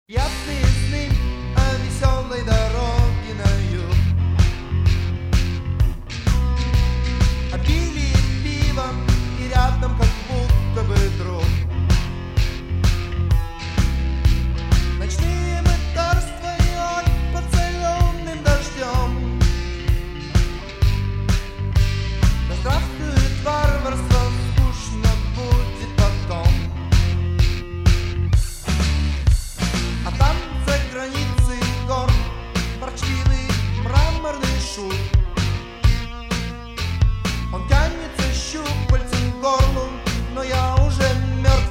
Ясные сны о веселой дороге на юг, обилие пива и рядом как будто бы друг. Ночные мытарства и ад под соленым дождем. Да здравствует варварство, скучно будет потом. А там за границей гор ворчливый мраморный шут. Он тянется щупальцем к горлу, но я уже мертв.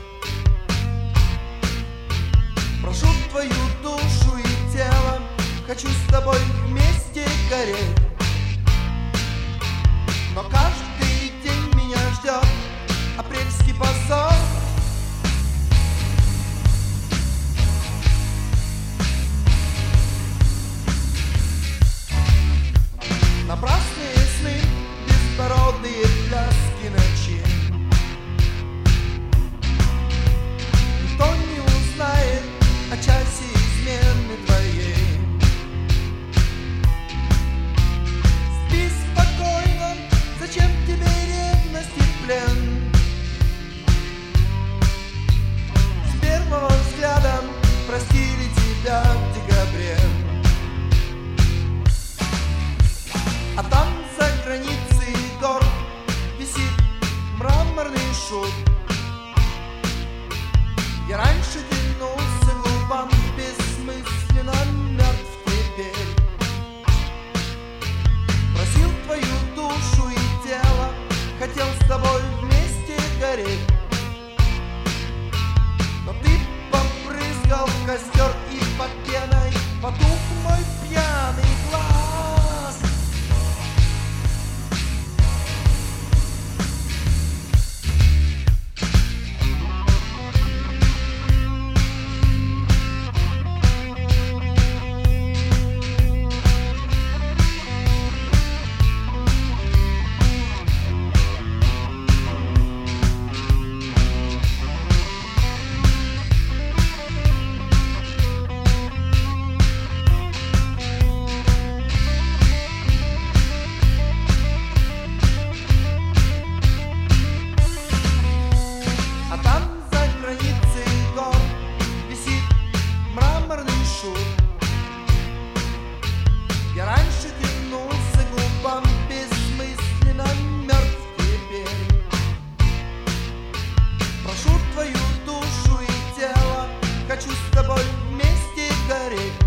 Прошу твою душу и тело, хочу с тобой вместе гореть. Но каждый день меня ждет апрельский позор. Напрасные сны, беспородные пляски ночи. Никто не узнает о часе измены твоей. Спи спокойно, зачем тебе ревность и плен? С первого взгляда простили тебя в декабре. А там за границей гор висит мраморный шут. Я раньше тянулся губам, бессмысленно мертв теперь. Просил твою душу и тело, хотел с тобой вместе гореть. Но ты побрызгал в костер, и под пеной потух мой пьяный глаз. Я раньше тянулся губам, бессмысленно мертв теперь. Прошу твою душу и тело, хочу с тобой вместе гореть.